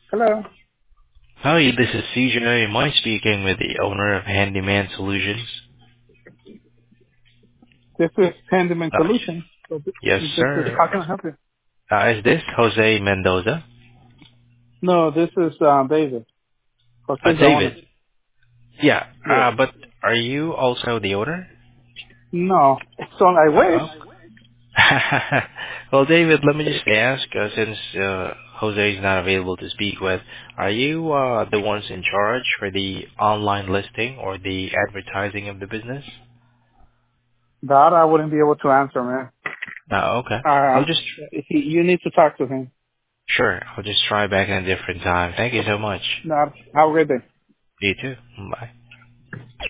Hello. Hi, this is CJ. Am I speaking with the owner of Handyman Solutions? This is Handyman Uh, Solutions. So yes, this is sir. how can I help you? Is this Jose Mendoza? No, this is David. Jose's the owner. David. Yeah, Yes. but are you also the owner? No. So I wish. Oh. Well, David, let me just ask, since Jose is not available to speak with, are you the ones in charge for the online listing or the advertising of the business? That I wouldn't be able to answer, man. Oh, okay. I'll Um, just, you need to talk to him. sure, I'll just try back in a different time. Thank you so much. Not. Have a great day. You too. Bye.